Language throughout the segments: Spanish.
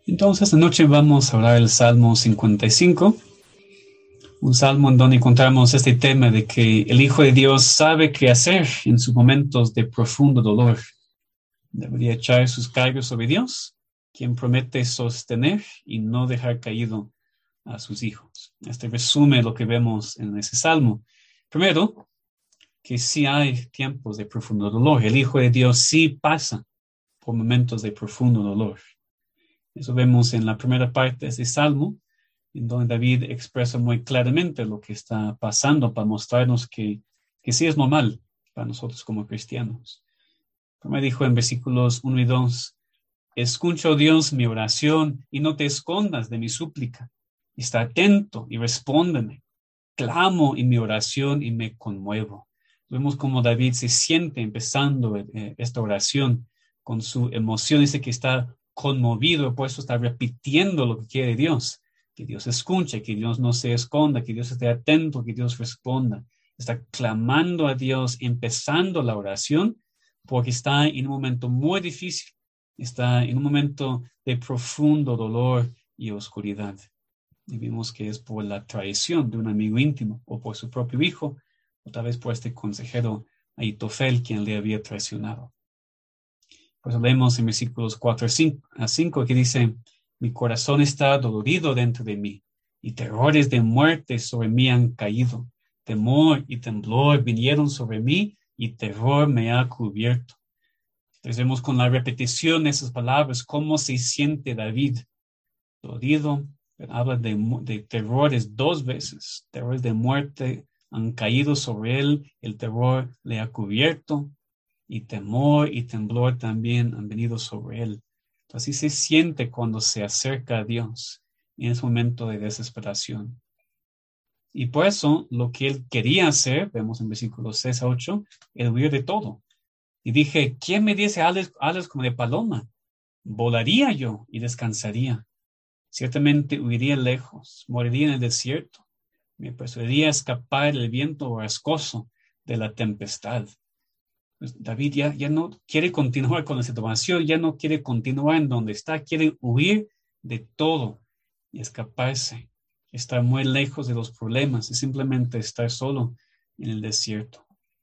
Entonces, esta noche vamos a hablar del Salmo 55, un salmo en donde encontramos este tema de que el Hijo de Dios sabe qué hacer en sus momentos de profundo dolor. Debería echar sus cargos sobre Dios, quien promete sostener y no dejar caído a sus hijos. Este resume lo que vemos en ese salmo. Primero, que sí hay tiempos de profundo dolor. El Hijo de Dios sí pasa por momentos de profundo dolor. Eso vemos en la primera parte de este salmo, en donde David expresa muy claramente lo que está pasando para mostrarnos que sí es normal para nosotros como cristianos. Como dijo en versículos 1 y 2, escucha, oh Dios, mi oración y no te escondas de mi súplica. Está atento y respóndeme. Clamo en mi oración y me conmuevo. Vemos cómo David se siente empezando esta oración con su emoción. Dice que está conmovido, por eso está repitiendo lo que quiere Dios. Que Dios escuche, que Dios no se esconda, que Dios esté atento, que Dios responda. Está clamando a Dios, empezando la oración, porque está en un momento muy difícil. Está en un momento de profundo dolor y oscuridad. Y vimos que es por la traición de un amigo íntimo, o por su propio hijo, o tal vez por este consejero Ahitofel, quien le había traicionado. Pues leemos en versículos 4 a 5 que dice, mi corazón está dolorido dentro de mí, y terrores de muerte sobre mí han caído. Temor y temblor vinieron sobre mí, y terror me ha cubierto. Entonces vemos con la repetición de esas palabras cómo se siente David, dolorido. Habla de terrores dos veces. Terrores de muerte han caído sobre él. El terror le ha cubierto. Y temor y temblor también han venido sobre él. Así se siente cuando se acerca a Dios en ese momento de desesperación. Y por eso lo que él quería hacer, vemos en versículos 6 a 8, él huir de todo. Y dije, ¿quién me diese alas como de paloma? Volaría yo y descansaría. Ciertamente huiría lejos, moriría en el desierto. Me persuadiría escapar del viento borrascoso de la tempestad. Pues David ya no quiere continuar con la situación, ya no quiere continuar en donde está, quiere huir de todo y escaparse, estar muy lejos de los problemas y simplemente estar solo en el desierto.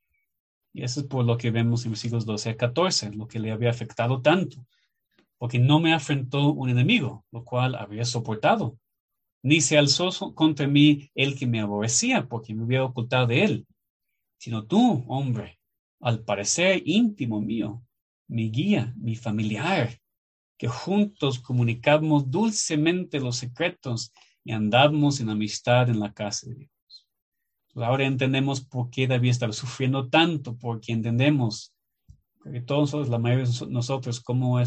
Y eso es por lo que vemos en versículos 12 a 14, lo que le había afectado tanto. Porque no me afrentó un enemigo, lo cual habría soportado, ni se alzó contra mí el que me aborrecía, porque me hubiera ocultado de él, sino tú, hombre, al parecer íntimo mío, mi guía, mi familiar, que juntos comunicamos dulcemente los secretos y andamos en amistad en la casa de Dios. Ahora entendemos por qué David estaba sufriendo tanto, porque entendemos, porque todos nosotros, la mayoría de nosotros,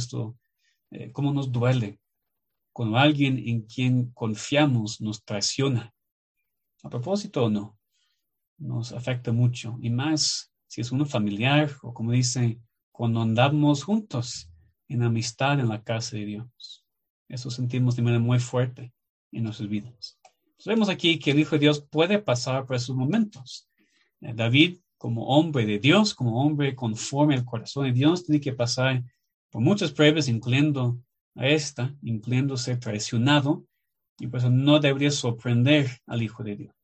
cómo nos duele cuando alguien en quien confiamos nos traiciona. A propósito o no, nos afecta mucho. Y más si es uno familiar o como dice, cuando andamos juntos en amistad en la casa de Dios. Eso sentimos de manera muy fuerte en nuestras vidas. Entonces, vemos aquí que el Hijo de Dios puede pasar por esos momentos. David, como hombre de Dios, como hombre conforme al corazón de Dios, tiene que pasar por muchas pruebas, incluyendo ser traicionado, y por eso no debería sorprender al Hijo de Dios.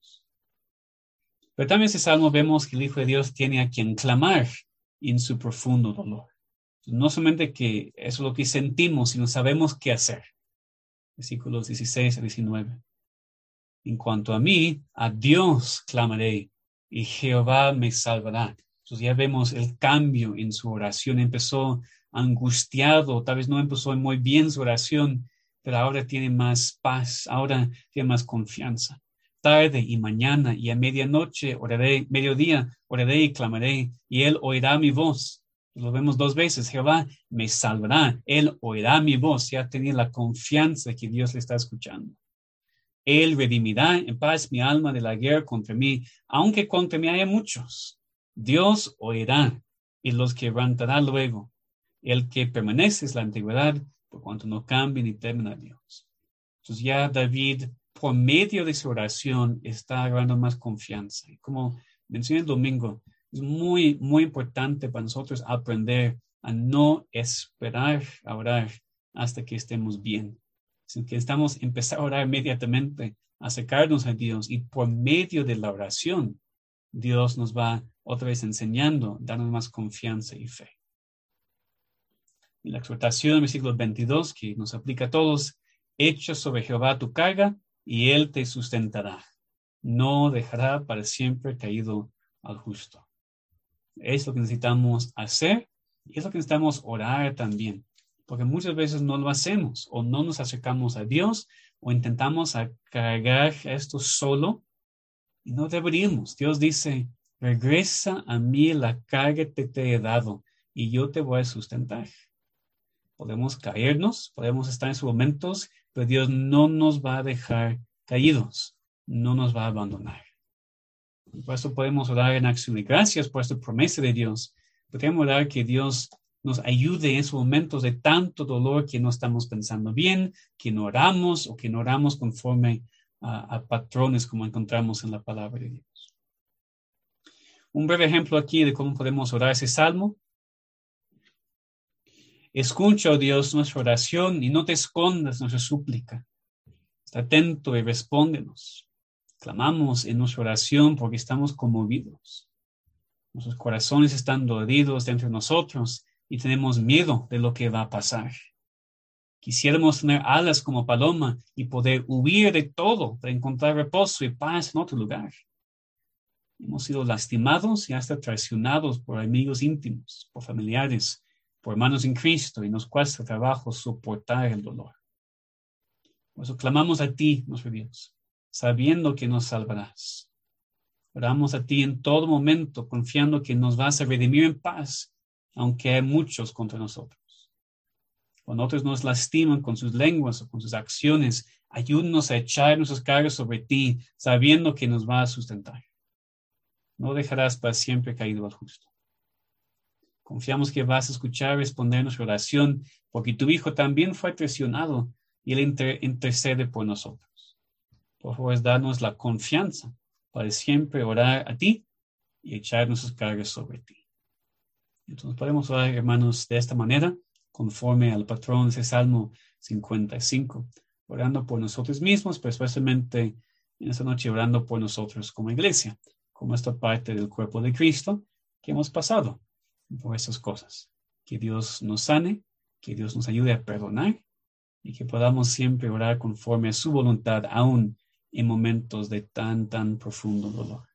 Pero también en ese salmo vemos que el Hijo de Dios tiene a quien clamar en su profundo dolor. No solamente que eso es lo que sentimos, sino sabemos qué hacer. Versículos 16 a 19. En cuanto a mí, a Dios clamaré y Jehová me salvará. Entonces ya vemos el cambio en su oración. Empezó angustiado, tal vez no empezó muy bien su oración, pero ahora tiene más paz, ahora tiene más confianza. Tarde y mañana y a medianoche oraré, mediodía oraré y clamaré, y él oirá mi voz. Lo vemos dos veces, Jehová me salvará, él oirá mi voz. Ya tenía la confianza que Dios le está escuchando. Él redimirá en paz mi alma de la guerra contra mí, aunque contra mí haya muchos. Dios oirá y los quebrantará luego. El que permanece es la antigüedad, por cuanto no cambie ni temen a Dios. Entonces ya David, por medio de su oración, está agarrando más confianza. Y como mencioné el domingo, es muy, muy importante para nosotros aprender a no esperar a orar hasta que estemos bien, sino que necesitamos empezar a orar inmediatamente, acercarnos a Dios, y por medio de la oración, Dios nos va otra vez enseñando, dando más confianza y fe. Y la exhortación, versículo 22, que nos aplica a todos: echa sobre Jehová tu carga y él te sustentará. No dejará para siempre caído al justo. Es lo que necesitamos hacer y es lo que necesitamos orar también, porque muchas veces no lo hacemos o no nos acercamos a Dios o intentamos cargar esto solo y no deberíamos. Dios dice: regresa a mí la carga que te he dado y yo te voy a sustentar. Podemos caernos, podemos estar en esos momentos, pero Dios no nos va a dejar caídos, no nos va a abandonar. Y por eso podemos orar en acción de gracias por esta promesa de Dios. Podemos orar que Dios nos ayude en esos momentos de tanto dolor que no estamos pensando bien, que no oramos o que no oramos conforme a patrones como encontramos en la palabra de Dios. Un breve ejemplo aquí de cómo podemos orar ese salmo. Escucha, oh Dios, nuestra oración y no te escondas nuestra súplica. Está atento y respóndenos. Clamamos en nuestra oración porque estamos conmovidos. Nuestros corazones están dolidos dentro de nosotros y tenemos miedo de lo que va a pasar. Quisiéramos tener alas como paloma y poder huir de todo para encontrar reposo y paz en otro lugar. Hemos sido lastimados y hasta traicionados por amigos íntimos, por familiares, por hermanos en Cristo, y nos cuesta trabajo soportar el dolor. Por eso clamamos a ti, nuestro Dios, sabiendo que nos salvarás. Oramos a ti en todo momento, confiando que nos vas a redimir en paz, aunque hay muchos contra nosotros. Cuando otros nos lastiman con sus lenguas o con sus acciones, ayúdanos a echar nuestras cargas sobre ti, sabiendo que nos vas a sustentar. No dejarás para siempre caído al justo. Confiamos que vas a escuchar y responder nuestra oración, porque tu Hijo también fue traicionado y él intercede por nosotros. Por favor, danos la confianza para siempre orar a ti y echar nuestras cargas sobre ti. Entonces podemos orar, hermanos, de esta manera, conforme al patrón de ese Salmo 55, orando por nosotros mismos, pero especialmente en esta noche orando por nosotros como iglesia, como esta parte del cuerpo de Cristo que hemos pasado por esas cosas. Que Dios nos sane, que Dios nos ayude a perdonar y que podamos siempre orar conforme a su voluntad, aún en momentos de tan profundo dolor.